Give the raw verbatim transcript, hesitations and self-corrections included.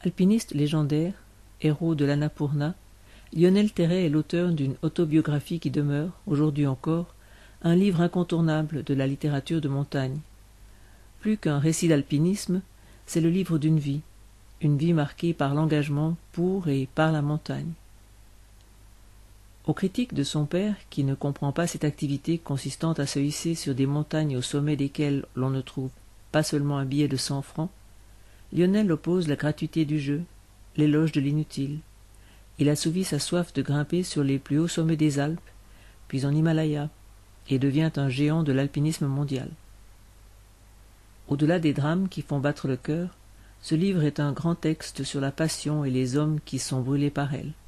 Alpiniste légendaire, héros de l'Annapurna, Lionel Terray est l'auteur d'une autobiographie qui demeure, aujourd'hui encore, un livre incontournable de la littérature de montagne. Plus qu'un récit d'alpinisme, c'est le livre d'une vie, une vie marquée par l'engagement pour et par la montagne. Aux critiques de son père, qui ne comprend pas cette activité consistant à se hisser sur des montagnes au sommet desquelles l'on ne trouve pas seulement un billet de cent francs, Lionel oppose la gratuité du jeu, l'éloge de l'inutile. Il assouvit sa soif de grimper sur les plus hauts sommets des Alpes, puis en Himalaya, et devient un géant de l'alpinisme mondial. Au-delà des drames qui font battre le cœur, ce livre est un grand texte sur la passion et les hommes qui sont brûlés par elle.